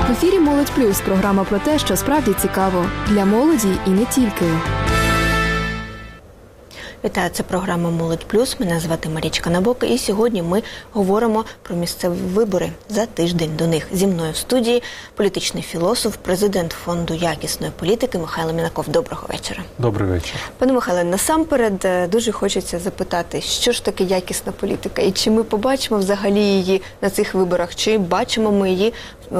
В ефірі «Молодь Плюс» – програма про те, що справді цікаво. Для молоді і не тільки. Вітаю, це програма «Молодь Плюс». Мене звати Марічка Набок. І сьогодні ми говоримо про місцеві вибори за тиждень до них. Зі мною в студії політичний філософ, президент Фонду якісної політики Михайло Мінаков. Доброго вечора. Добрий вечір. Пане Михайле, насамперед дуже хочеться запитати, що ж таке якісна політика? І чи ми побачимо взагалі її на цих виборах? Чи бачимо ми її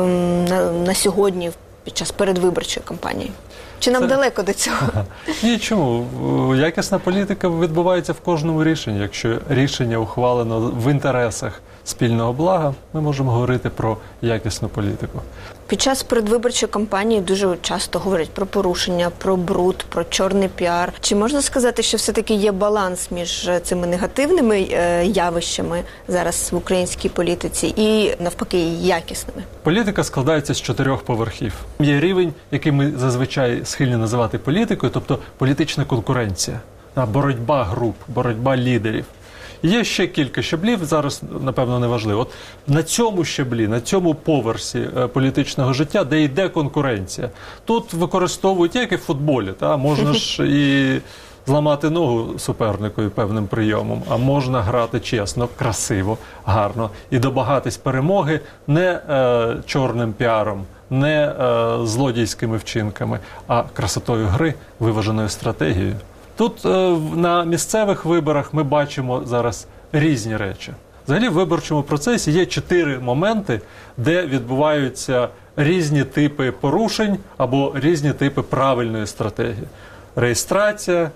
на сьогодні під час передвиборчої кампанії? Чи нам далеко до цього? Ні, чому? Якісна політика відбувається в кожному рішенні. Якщо рішення ухвалено в інтересах спільного блага, ми можемо говорити про якісну політику. Під час передвиборчої кампанії дуже часто говорять про порушення, про бруд, про чорний піар. Чи можна сказати, що все-таки є баланс між цими негативними явищами зараз в українській політиці і, навпаки, якісними? Політика складається з 4 поверхів. Є рівень, який ми зазвичай схильні називати політикою, тобто політична конкуренція, боротьба груп, боротьба лідерів. Є ще кілька щаблів, зараз, напевно, не важливо. От на цьому щаблі, на цьому поверсі політичного життя, де йде конкуренція, тут використовують, як і в футболі, можна ж і зламати ногу суперникові певним прийомом, а можна грати чесно, красиво, гарно і домагатись перемоги не чорним піаром, не злодійськими вчинками, а красотою гри, виваженою стратегією. Тут на місцевих виборах ми бачимо зараз різні речі. Взагалі в виборчому процесі є 4 моменти, де відбуваються різні типи порушень або різні типи правильної стратегії. Реєстрація,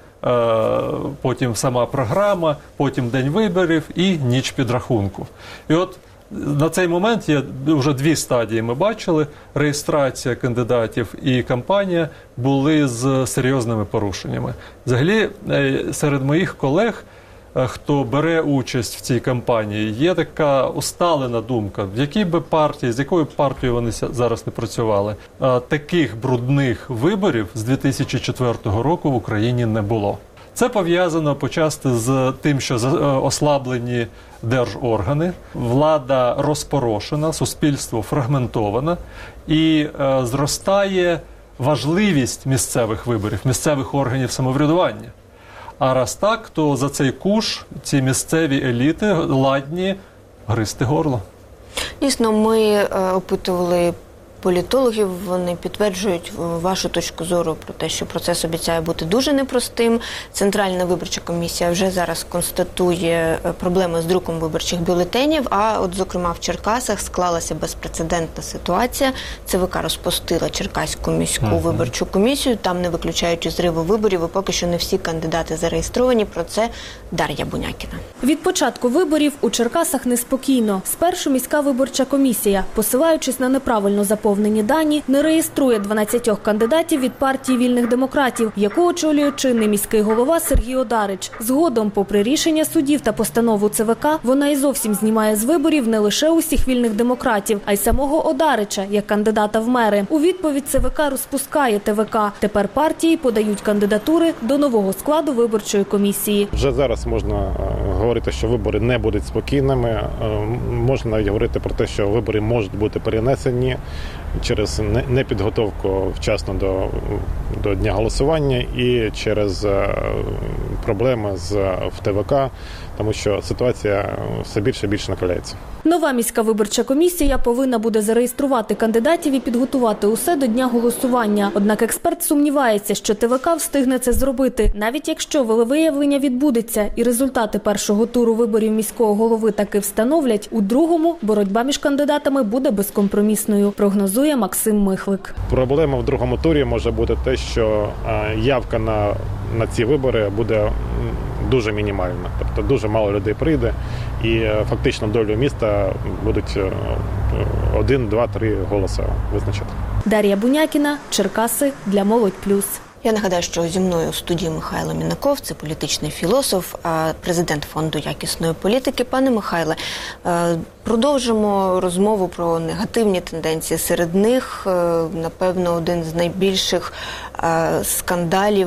потім сама програма, потім день виборів і ніч підрахунку. І от на цей момент є вже 2 стадії, ми бачили. Реєстрація кандидатів і кампанія були з серйозними порушеннями. Взагалі, серед моїх колег, хто бере участь в цій кампанії, є така усталена думка, в якій би партії, з якою партією вони зараз не працювали. Таких брудних виборів з 2004 року в Україні не було. Це пов'язано почасти з тим, що ослаблені держоргани, влада розпорошена, суспільство фрагментоване і зростає важливість місцевих виборів, місцевих органів самоврядування. А раз так, то за цей куш ці місцеві еліти ладні гризти горло. Дійсно, ми опитували політологів, вони підтверджують вашу точку зору про те, що процес обіцяє бути дуже непростим. Центральна виборча комісія вже зараз констатує проблеми з друком виборчих бюлетенів, а от, зокрема, в Черкасах склалася безпрецедентна ситуація. ЦВК розпустила Черкаську міську виборчу комісію, там не виключають зриву виборів, і поки що не всі кандидати зареєстровані. Про це Дар'я Бунякіна. Від початку виборів у Черкасах неспокійно. Спершу міська виборча комісія, посилаючись на неправильно заповнені дані, не реєструє 12 кандидатів від партії вільних демократів, яку очолює чинний міський голова Сергій Одарич. Згодом, попри рішення судів та постанову ЦВК, вона і зовсім знімає з виборів не лише усіх вільних демократів, а й самого Одарича, як кандидата в мери. У відповідь ЦВК розпускає ТВК. Тепер партії подають кандидатури до нового складу виборчої комісії. Вже зараз можна говорити, що вибори не будуть спокійними. Можна навіть говорити про те, що вибори можуть бути перенесені через непідготовку вчасно до дня голосування і через проблеми в ТВК, тому що ситуація все більше і більше накаляється. Нова міська виборча комісія повинна буде зареєструвати кандидатів і підготувати усе до дня голосування. Однак експерт сумнівається, що ТВК встигне це зробити. Навіть якщо волевиявлення відбудеться і результати першого туру виборів міського голови таки встановлять, у другому боротьба між кандидатами буде безкомпромісною, прогнозує Максим Михлик. Проблема в другому турі може бути те, що явка на ці вибори буде дуже мінімальна. Тобто дуже мало людей прийде і фактично долю міста будуть 1, 2, 3 голоси визначати. Дар'я Бунякіна, Черкаси, для «Молодь Плюс». Я нагадаю, що зі мною у студії Михайло Мінаков, це політичний філософ, президент Фонду якісної політики. Пане Михайле, продовжимо розмову про негативні тенденції. Серед них, напевно, один з найбільших скандалів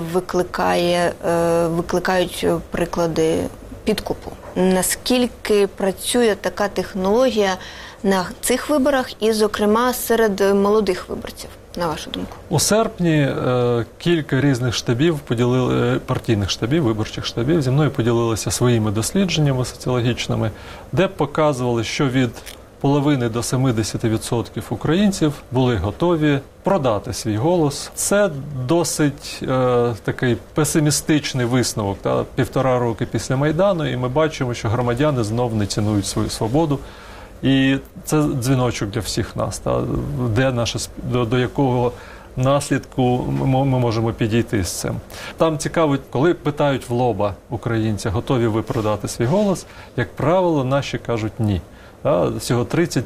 викликають приклади підкупу. Наскільки працює така технологія на цих виборах і, зокрема, серед молодих виборців, на вашу думку? У серпні кілька різних штабів партійних штабів, виборчих штабів зі мною поділилися своїми дослідженнями соціологічними, де показували, що від половини до 70% українців були готові продати свій голос. Це досить такий песимістичний висновок. Півтора роки після Майдану, і ми бачимо, що громадяни знов не цінують свою свободу. І це дзвіночок для всіх нас, до якого наслідку ми можемо підійти з цим. Там цікаво, коли питають в лоба українця, готові ви продати свій голос, як правило, наші кажуть ні. Всього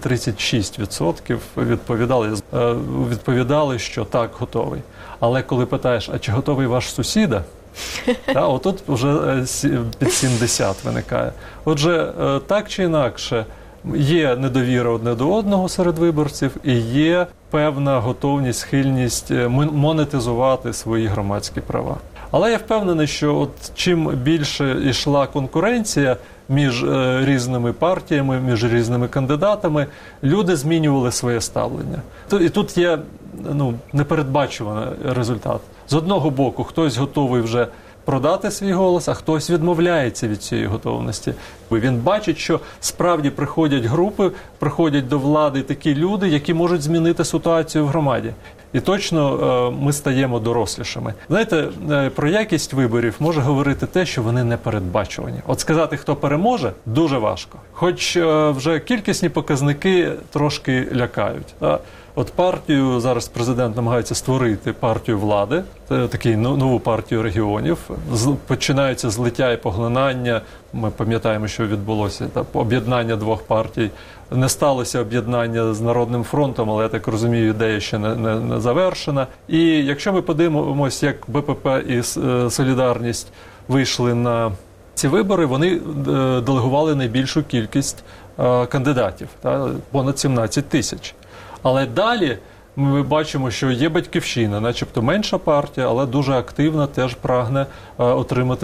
30-36% відповідали, що так, готовий. Але коли питаєш, а чи готовий ваш сусіда, отут вже під 70 виникає. Отже, так чи інакше, є недовіра одне до одного серед виборців і є певна готовність, схильність монетизувати свої громадські права. Але я впевнений, що чим більше йшла конкуренція між різними партіями, між різними кандидатами, люди змінювали своє ставлення. І тут є непередбачуваний результат. З одного боку, хтось готовий вже продати свій голос, а хтось відмовляється від цієї готовності. Він бачить, що справді приходять групи, приходять до влади такі люди, які можуть змінити ситуацію в громаді. І точно ми стаємо дорослішими. Знаєте, про якість виборів може говорити те, що вони непередбачувані. От сказати, хто переможе, дуже важко. Хоч вже кількісні показники трошки лякають. От партію, зараз президент намагається створити партію влади, таку нову партію регіонів. Починаються злиття і поглинання. Ми пам'ятаємо, що відбулося об'єднання двох партій. Не сталося об'єднання з Народним фронтом, але, я так розумію, ідея ще не завершена. І якщо ми подивимося, як БПП і Солідарність вийшли на ці вибори, вони делегували найбільшу кількість кандидатів, понад 17 тисяч. Але далі ми бачимо, що є Батьківщина, начебто менша партія, але дуже активна, теж прагне отримати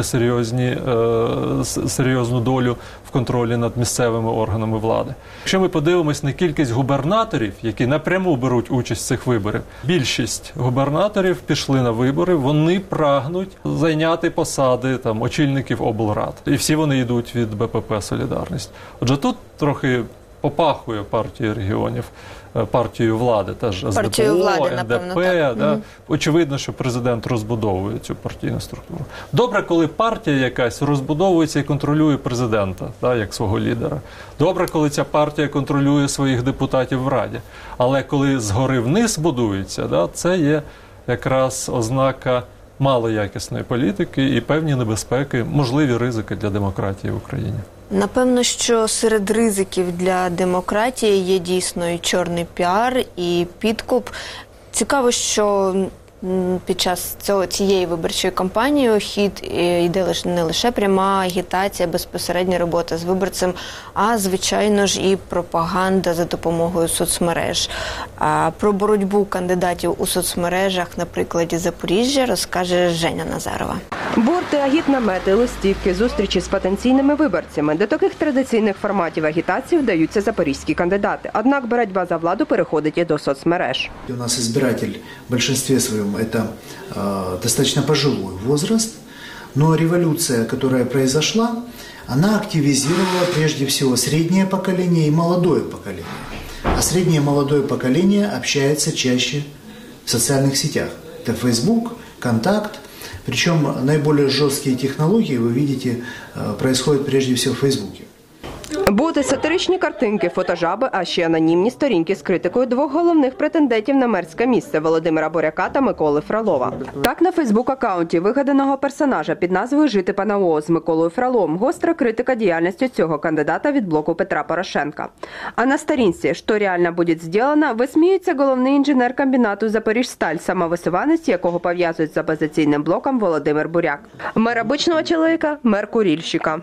серйозну долю в контролі над місцевими органами влади. Якщо ми подивимось на кількість губернаторів, які напряму беруть участь в цих виборах, більшість губернаторів пішли на вибори, вони прагнуть зайняти посади очільників облрад. І всі вони йдуть від БПП «Солідарність». Отже, тут трохи попахує партією регіонів, партією влади, теж СДПО, НДП. Очевидно, що президент розбудовує цю партійну структуру. Добре, коли партія якась розбудовується і контролює президента, як свого лідера. Добре, коли ця партія контролює своїх депутатів в Раді. Але коли згори вниз будується, це є якраз ознака малоякісної політики і певні небезпеки, можливі ризики для демократії в Україні. Напевно, що серед ризиків для демократії є дійсно і чорний піар, і підкуп. Цікаво, що під час цієї виборчої кампанії у хід йде не лише пряма агітація, безпосередня робота з виборцем, а, звичайно ж, і пропаганда за допомогою соцмереж. Про боротьбу кандидатів у соцмережах на прикладі Запоріжжя розкаже Женя Назарова. Борти, агітнамети, листівки, зустрічі з потенційними виборцями. До таких традиційних форматів агітації вдаються запорізькі кандидати. Однак боротьба за владу переходить і до соцмереж. У нас избиратель в большинстве своем это достаточно пожилой возраст, но революция, которая произошла, она активизировала прежде всего среднее поколение и молодое поколение. А среднее молодое поколение общается чаще в социальных сетях. Это Facebook, Контакт. Причем наиболее жесткие технологии, вы видите, происходят прежде всего в Фейсбуке. Боти, сатиричні картинки, фотожаби, а ще анонімні сторінки з критикою двох головних претендентів на мерське місце – Володимира Боряка та Миколи Фролова. Так, на фейсбук-акаунті вигаданого персонажа під назвою «Жити ПНО» з Миколою Фроловим гостра критика діяльності цього кандидата від блоку Петра Порошенка. А на сторінці «Що реально буде зроблено» висміюється головний інженер комбінату «Запоріжсталь», самовисуванець якого пов'язують з опозиційним блоком Володимир Буряк. Мэр обычного человека – мэр курильщика.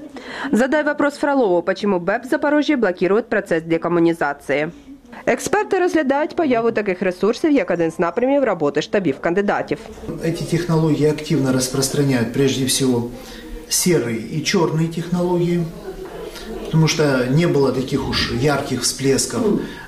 Задай вопрос Фролову, почему БЭП в Запорожье блокирует процес декомунізації. Експерти розглядають появу таких ресурсів як один з напрямів роботи штабів кандидатів. Эти технологии активно распространяют прежде всего серые и черные технологии. потому что не было таких уж ярких всплесков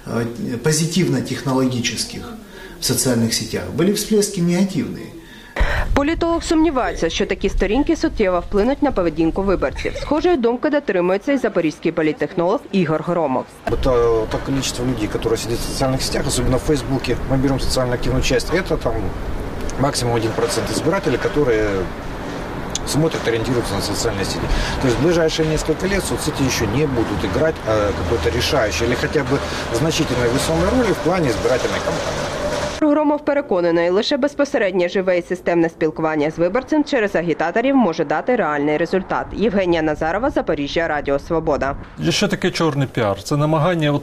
позитивно-технологических в социальных сетях. Были всплески негативные. Політолог сумнівається, що такі сторінки суттєво вплинуть на поведінку виборців. Схожої думки дотримується і запорізький політтехнолог Ігор Громов. Это то количество людей, которые сидят в социальных сетях, особенно в Фейсбуке, мы берем социально активную часть, это там максимум 1% избирателей, которые смотрят, ориентируются на социальные сети. То есть в ближайшие несколько лет соцсети еще не будут играть какой-то решающий или хотя бы значительной весомой роли в плане избирательной кампании. Громов переконаний, лише безпосереднє живе і системне спілкування з виборцем через агітаторів може дати реальний результат. Євгенія Назарова, Запоріжжя, Радіо Свобода. Що таке чорний піар? Це намагання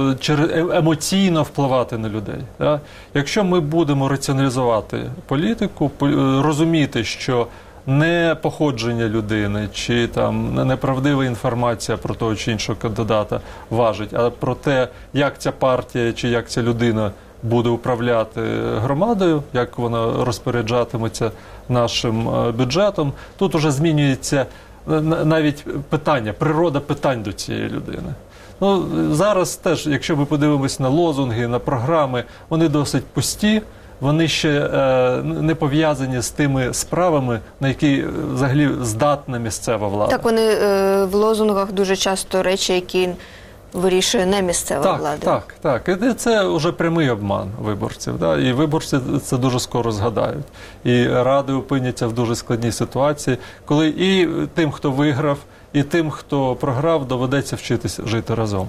емоційно впливати на людей. Да? Якщо ми будемо раціоналізувати політику, розуміти, що не походження людини чи там неправдива інформація про того чи іншого кандидата важить, а про те, як ця партія чи як ця людина буде управляти громадою, як вона розпоряджатиметься нашим бюджетом. Тут уже змінюється навіть питання, природа питань до цієї людини. Ну, зараз теж, якщо ми подивимося на лозунги, на програми, вони досить пусті, вони ще не пов'язані з тими справами, на які взагалі здатна місцева влада. Так, вони в лозунгах дуже часто речі, які вирішує не місцева влада. Так. І це вже прямий обман виборців. Да? І виборці це дуже скоро згадають. І ради опиняться в дуже складній ситуації, коли і тим, хто виграв, і тим, хто програв, доведеться вчитися жити разом.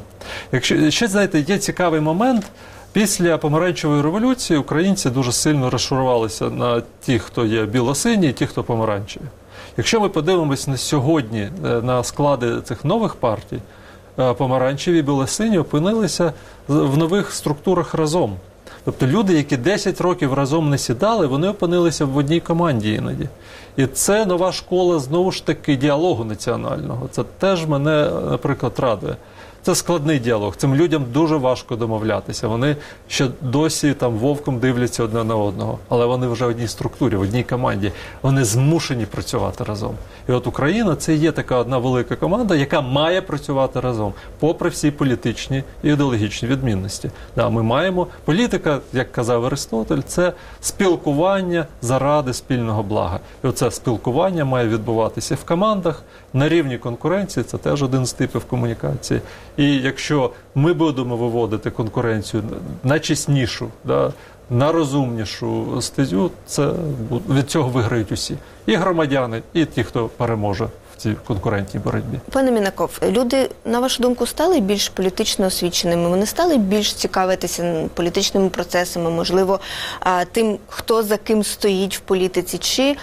Ще, знаєте, є цікавий момент. Після помаранчевої революції українці дуже сильно розшарувалися на ті, хто є білосині, і ті, хто помаранчеві. Якщо ми подивимось на сьогодні, на склади цих нових партій, помаранчеві і білосині опинилися в нових структурах разом. Тобто люди, які 10 років разом не сідали, вони опинилися в одній команді іноді. І це нова школа, знову ж таки, діалогу національного. Це теж мене, наприклад, радує. Це складний діалог. Цим людям дуже важко домовлятися. Вони ще досі там вовком дивляться одне на одного. Але вони вже в одній структурі, в одній команді. Вони змушені працювати разом. І от Україна – це є така одна велика команда, яка має працювати разом, попри всі політичні і ідеологічні відмінності. Да, ми маємо... Політика, як казав Аристотель, це спілкування заради спільного блага. І оце спілкування має відбуватися в командах, на рівні конкуренції, це теж один з типів комунікації. І якщо ми будемо виводити конкуренцію на чеснішу, да, на розумнішу стезю, це, від цього виграють усі. І громадяни, і ті, хто переможе в цій конкурентній боротьбі. Пане Мінаков, люди, на вашу думку, стали більш політично освіченими? Вони стали більш цікавитися політичними процесами, можливо, тим, хто за ким стоїть в політиці, чи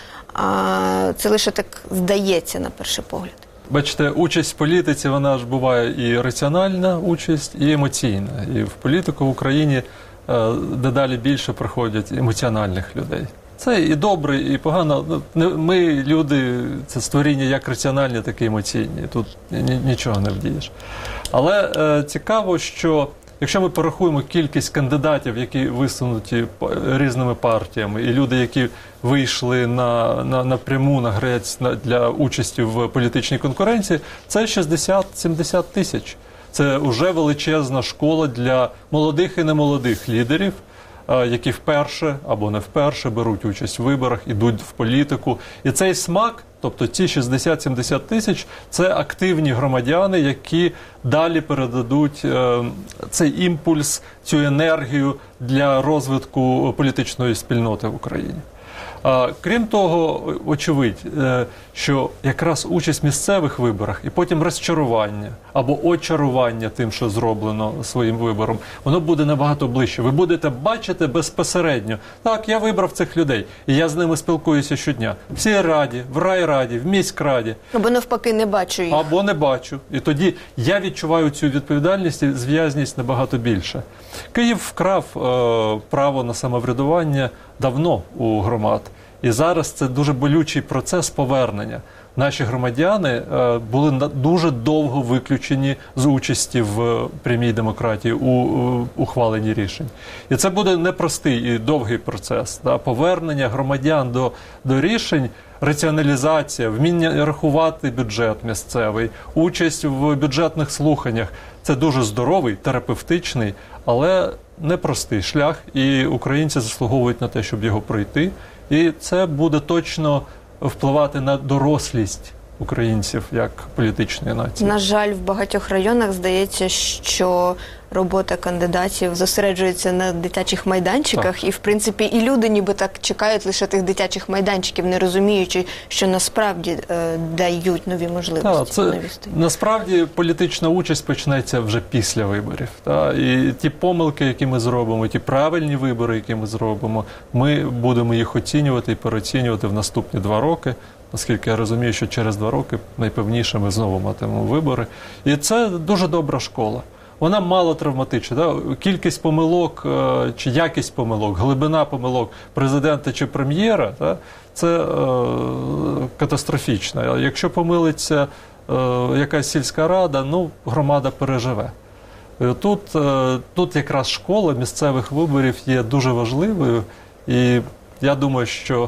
це лише так здається на перший погляд? Бачите, участь в політиці, вона ж буває і раціональна участь, і емоційна. І в політику в Україні дедалі більше приходять емоціональних людей. Це і добре, і погано. Ми, люди, це створіння як раціональні, так і емоційні. Тут нічого не вдієш. Але цікаво, що якщо ми порахуємо кількість кандидатів, які висунуті різними партіями, і люди, які вийшли напряму на грець для участі в політичній конкуренції, це 60-70 тисяч. Це вже величезна школа для молодих і немолодих лідерів, які вперше або не вперше беруть участь в виборах, ідуть в політику. І цей смак, тобто ці 60-70 тисяч, це активні громадяни, які далі передадуть цей імпульс, цю енергію для розвитку політичної спільноти в Україні. Крім того, очевидь, що якраз участь в місцевих виборах і потім розчарування або очарування тим, що зроблено своїм вибором, воно буде набагато ближче. Ви будете бачити безпосередньо, так, я вибрав цих людей, і я з ними спілкуюся щодня. В сільській раді, в райраді, в міськраді. Або навпаки не бачу їх. Або не бачу. І тоді я відчуваю цю відповідальність і зв'язність набагато більше. Київ вкрав право на самоврядування давно у громад. І зараз це дуже болючий процес повернення. наші громадяни були дуже довго виключені з участі в прямій демократії у ухваленні рішень. І це буде непростий і довгий процес. Повернення громадян до рішень, раціоналізація, вміння рахувати бюджет місцевий, участь в бюджетних слуханнях – це дуже здоровий, терапевтичний, але непростий шлях, і українці заслуговують на те, щоб його пройти. І це буде точно впливати на дорослість українців як політичної нації. На жаль, в багатьох районах здається, що робота кандидатів зосереджується на дитячих майданчиках, так. І, в принципі, і люди ніби так чекають лише тих дитячих майданчиків, не розуміючи, що насправді дають нові можливості. Так, насправді політична участь почнеться вже після виборів. Так? І ті помилки, які ми зробимо, ті правильні вибори, які ми зробимо, ми будемо їх оцінювати і переоцінювати в наступні 2 роки. Оскільки я розумію, що через 2 роки найпевніше ми знову матимемо вибори. І це дуже добра школа. Вона мало травматична. Да? Кількість помилок чи якість помилок, глибина помилок президента чи прем'єра, да? Це катастрофічно. Якщо помилиться якась сільська рада, громада переживе. Тут якраз школа місцевих виборів є дуже важливою. І я думаю, що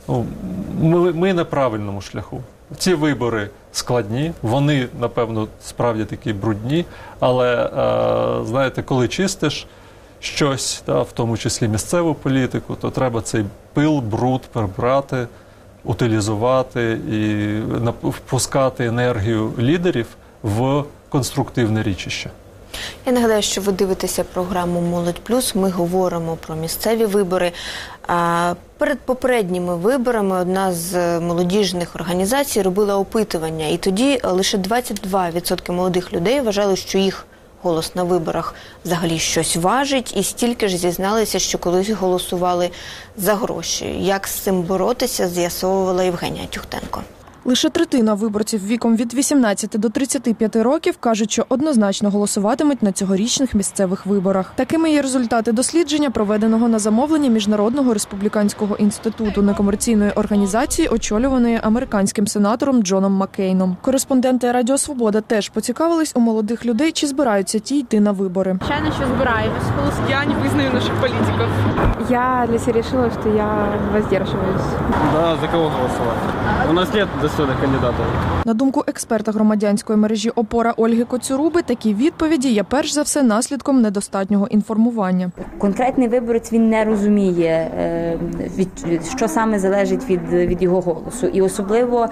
ми на правильному шляху. Ці вибори складні, вони, напевно, справді такі брудні, але, знаєте, коли чистиш щось, в тому числі місцеву політику, то треба цей пил, бруд прибрати, утилізувати і впускати енергію лідерів в конструктивне річище. Я нагадаю, що ви дивитеся програму «Молодь Плюс». Ми говоримо про місцеві вибори. Перед попередніми виборами одна з молодіжних організацій робила опитування. І тоді лише 22% молодих людей вважали, що їх голос на виборах взагалі щось важить. І стільки ж зізналися, що колись голосували за гроші. Як з цим боротися, з'ясовувала Євгенія Тюхтенко. Лише третина виборців віком від 18 до 35 років кажуть, що однозначно голосуватимуть на цьогорічних місцевих виборах. Такими є результати дослідження, проведеного на замовлення Міжнародного республіканського інституту некомерційної організації, очолюваної американським сенатором Джоном Маккейном. Кореспонденти Радіо Свобода теж поцікавились у молодих людей, чи збираються ті йти на вибори. Звичайно, що збираємось. Я не визнаю наших політиків. Я для себя решила, что я воздерживаюсь. Да, за кого голосовать? У нас нет достойных кандидатов. На думку експерта громадянської мережі «Опора» Ольги Коцюруби, такі відповіді є перш за все наслідком недостатнього інформування. Конкретний виборець, він не розуміє, що саме залежить від його голосу. І особливо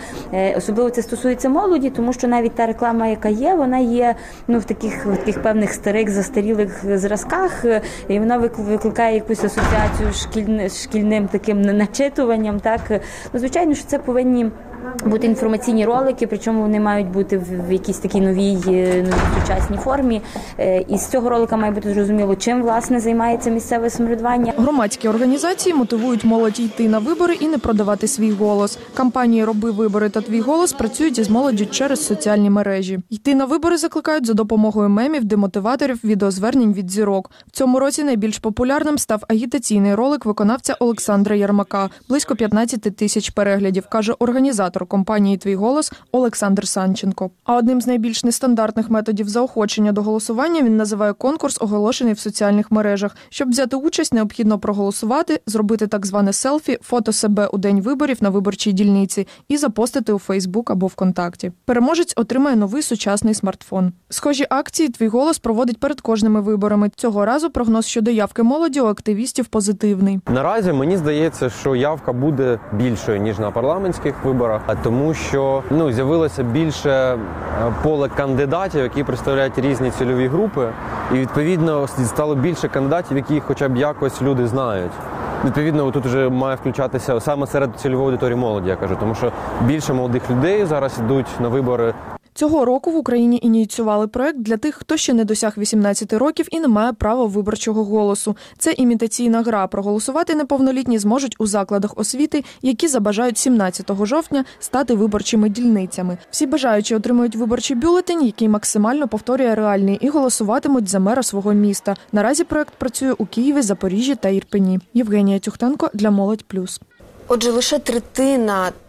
це стосується молоді, тому що навіть та реклама, яка є, вона є в таких певних старих, застарілих зразках, і вона викликає якусь асоціацію з шкільним таким начитуванням. Так? Звичайно, що це повинні бути інформаційні ролики, причому вони мають бути в якійсь такій новій сучасній формі. І з цього ролика має бути зрозуміло, чим, власне, займається місцеве самоврядування. Громадські організації мотивують молодь йти на вибори і не продавати свій голос. Кампанії «Роби вибори» та «Твій голос» працюють із молоддю через соціальні мережі. Йти на вибори закликають за допомогою мемів, демотиваторів, відеозвернень від зірок. В цьому році найбільш популярним став агітаційний ролик виконавця Олександра Єрмака. Близько 15 тисяч переглядів, каже організатор компанії «Твій голос» Олександр Санченко. А одним з найбільш нестандартних методів заохочення до голосування він називає конкурс, оголошений в соціальних мережах. Щоб взяти участь, необхідно проголосувати, зробити так зване селфі, фото себе у день виборів на виборчій дільниці і запостити у Фейсбук або ВКонтакті. Переможець отримає новий сучасний смартфон. Схожі акції «Твій голос» проводить перед кожними виборами. Цього разу прогноз щодо явки молоді у активістів позитивний. Наразі мені здається, що явка буде більшою, ніж на парламентських виборах, тому що з'явилося більше поле кандидатів, які представляють різні цільові групи, і відповідно стало більше кандидатів, які хоча б якось люди знають. Відповідно, тут вже має включатися саме серед цільової аудиторії молоді, я кажу, тому що більше молодих людей зараз йдуть на вибори. Цього року в Україні ініціювали проект для тих, хто ще не досяг 18 років і не має права виборчого голосу. Це імітаційна гра. Проголосувати неповнолітні зможуть у закладах освіти, які забажають 17 жовтня стати виборчими дільницями. Всі бажаючі отримують виборчий бюлетень, який максимально повторює реальний, і голосуватимуть за мера свого міста. Наразі проект працює у Києві, Запоріжжі та Ірпені. Євгенія Тюхтенко для «Молодь Плюс». Отже, лише третина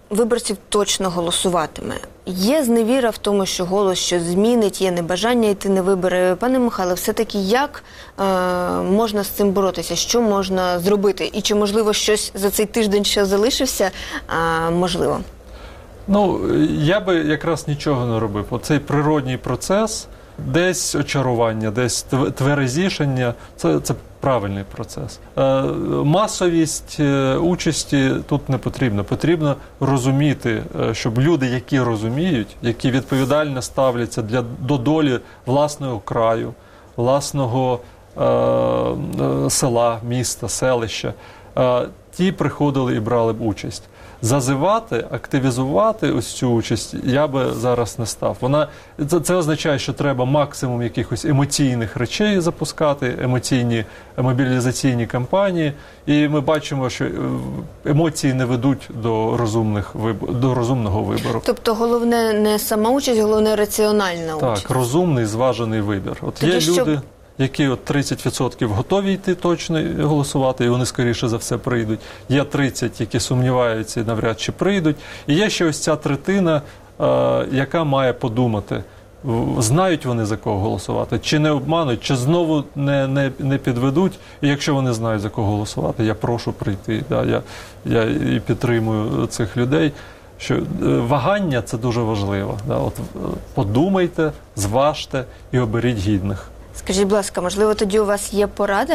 виборців точно голосуватиме. Є зневіра в тому, що голос щось змінить, є небажання йти на вибори. Пане Михайле, все-таки як можна з цим боротися? Що можна зробити? І чи, можливо, щось за цей тиждень, що залишився, можливо? Ну, я би якраз нічого не робив. Оцей природній процес, десь очарування, десь тверезішання – це правильний процес. Масовість участі тут не потрібна. Потрібно розуміти, щоб люди, які розуміють, які відповідально ставляться до долі власного краю, власного села, міста, селища, ті приходили і брали б участь. Зазивати, активізувати ось цю участь я би зараз не став. Це означає, що треба максимум якихось емоційних речей запускати, емоційні мобілізаційні кампанії. І ми бачимо, що емоції не ведуть до розумного вибору. Тобто головне не сама участь, головне раціональна участь. Так, розумний, зважений вибір. От є люди, які 30% готові йти точно голосувати, і вони, скоріше за все, прийдуть. Є 30%, які сумніваються і навряд чи прийдуть. І є ще ось ця третина, яка має подумати, знають вони за кого голосувати, чи не обмануть, чи знову не підведуть. І якщо вони знають за кого голосувати, я прошу прийти. Я і підтримую цих людей. Що вагання – це дуже важливо. От подумайте, зважте і оберіть гідних. Скажіть, будь ласка, можливо, тоді у вас є порада,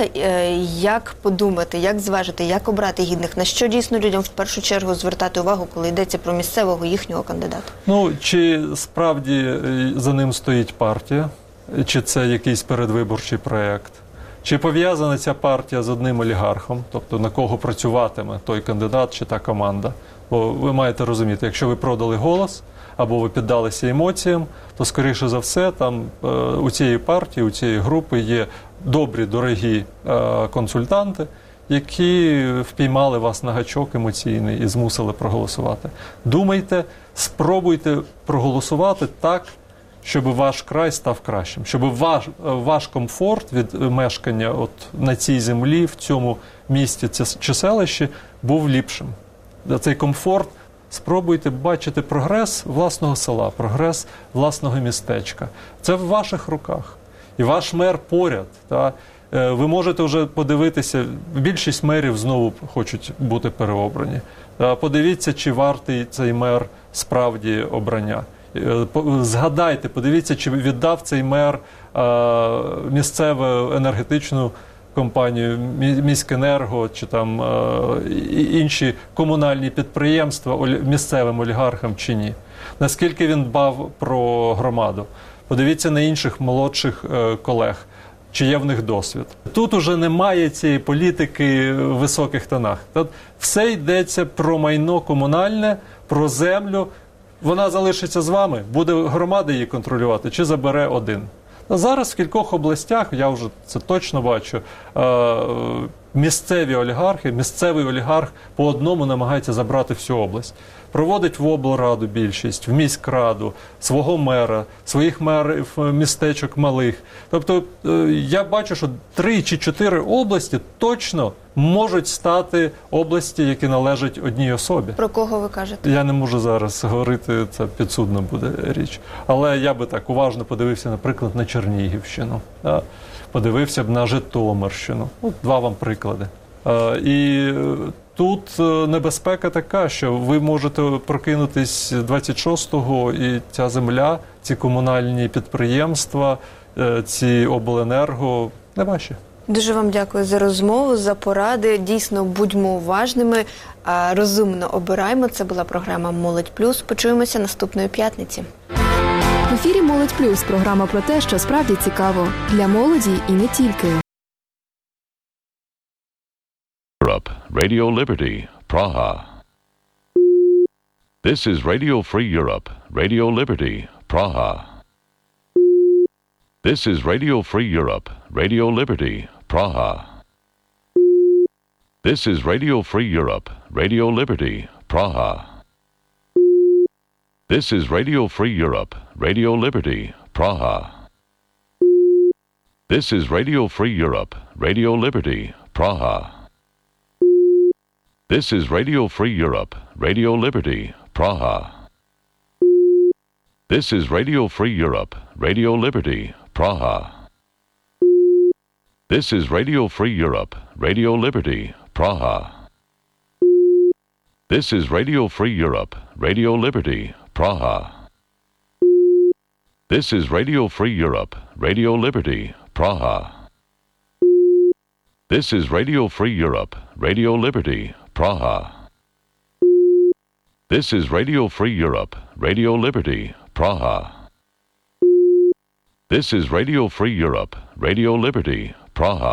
як подумати, як зважити, як обрати гідних? На що дійсно людям в першу чергу звертати увагу, коли йдеться про місцевого їхнього кандидата? Ну, чи справді за ним стоїть партія, чи це якийсь передвиборчий проєкт, чи пов'язана ця партія з одним олігархом, тобто на кого працюватиме той кандидат чи та команда? Бо ви маєте розуміти, якщо ви продали голос, або ви піддалися емоціям, то, скоріше за все, там у цієї партії, у цієї групи є добрі, дорогі консультанти, які впіймали вас на гачок емоційний і змусили проголосувати. Думайте, спробуйте проголосувати так, щоб ваш край став кращим, щоб ваш комфорт від мешкання на цій землі, в цьому місті чи селищі був ліпшим. Цей комфорт спробуйте бачити прогрес власного села, прогрес власного містечка. Це в ваших руках. І ваш мер поряд. Ви можете вже подивитися, більшість мерів знову хочуть бути переобрані. Подивіться, чи вартий цей мер справді обрання. Згадайте, подивіться, чи віддав цей мер місцеву енергетичну компанію, Міськенерго чи там інші комунальні підприємства місцевим олігархам чи ні. Наскільки він дбав про громаду. Подивіться на інших молодших колег, чи є в них досвід. Тут уже немає цієї політики в високих тонах. Тут все йдеться про майно комунальне, про землю. Вона залишиться з вами, буде громада її контролювати, чи забере один. Зараз в кількох областях, я вже це точно бачу, місцеві олігархи, місцевий олігарх по одному намагається забрати всю область. Проводить в облраду більшість, в міськраду, свого мера, своїх мерів містечок малих. Тобто я бачу, що 3 чи 4 області точно можуть стати області, які належать одній особі. Про кого ви кажете? Я не можу зараз говорити, це підсудна буде річ. Але я би так уважно подивився, наприклад, на Чернігівщину, подивився б на Житомирщину. Два вам приклади. І тут небезпека така, що ви можете прокинутись 26-го, і ця земля, ці комунальні підприємства, ці обленерго не ваші. Дуже вам дякую за розмову, за поради. Дійсно, будьмо уважними, розумно обираємо. Це була програма «Молодь Плюс». Почуємося наступної п'ятниці. В ефірі «Молодь Плюс» – програма про те, що справді цікаво. Для молоді і не тільки. Radio Liberty, Praha. This is Radio Free Europe, Radio Liberty, Praha. This is Radio Free Europe, Radio Liberty, Praha. This is Radio Free Europe, Radio Liberty, Praha. This is Radio Free Europe, Radio Liberty, Praha. This is Radio Free Europe, Radio Liberty, Praha. This is Radio Free Europe, Radio Liberty, Praha. This is Radio Free Europe, Radio Liberty, Praha. This is Radio Free Europe, Radio Liberty, Praha. This is Radio Free Europe, Radio Liberty, Praha. This is Radio Free Europe, Radio Liberty, Praha. This is Radio Free Europe, Radio Liberty, Praha. This is Radio Free Europe, Radio Liberty, Praha. This is Radio Free Europe, Radio Liberty, Praha.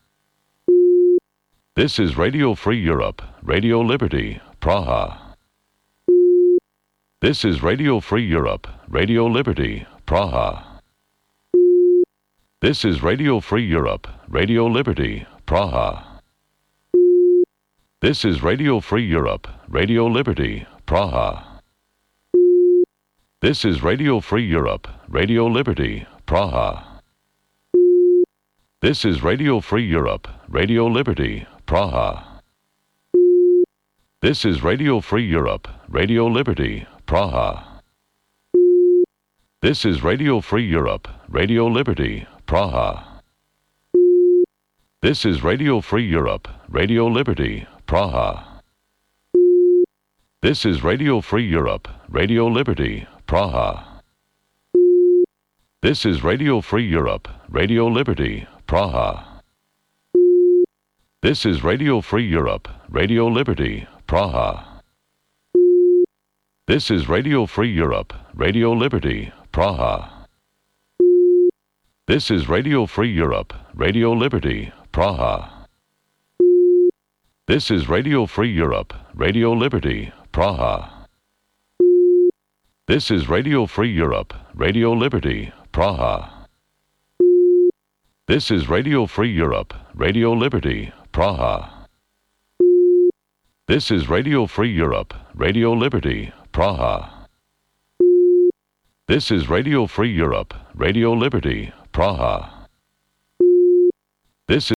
This is Radio Free Europe, Radio Liberty, Praha. This is Radio Free Europe, Radio Liberty, Praha. This is Radio Free Europe, Radio Liberty, Praha. This is Radio Free Europe, Radio Liberty, Praha. This is Radio Free Europe, Radio Liberty, Praha. This is Radio Free Europe, Radio Liberty, Praha. This is Radio Free Europe, Radio Liberty, Praha. This is Radio Free Europe, Radio Liberty, Praha. This is Radio Free Europe, Radio Liberty, Praha. This is Radio Free Europe, Radio Liberty, Praha. This is Radio Free Europe, Radio Liberty, Praha. This is Radio Free Europe, Radio Liberty, Praha. This is Radio Free Europe, Radio Liberty, Praha. This is Radio Free Europe, Radio Liberty, Praha. This is Radio Free Europe, Radio Liberty, Praha. This is Radio Free Europe, Radio Liberty, Praha. This is Radio Free Europe, Radio Liberty, Praha. This is Radio Free Europe, Radio Liberty, Praha. This is Radio Free Europe, Radio Liberty, Praha. This is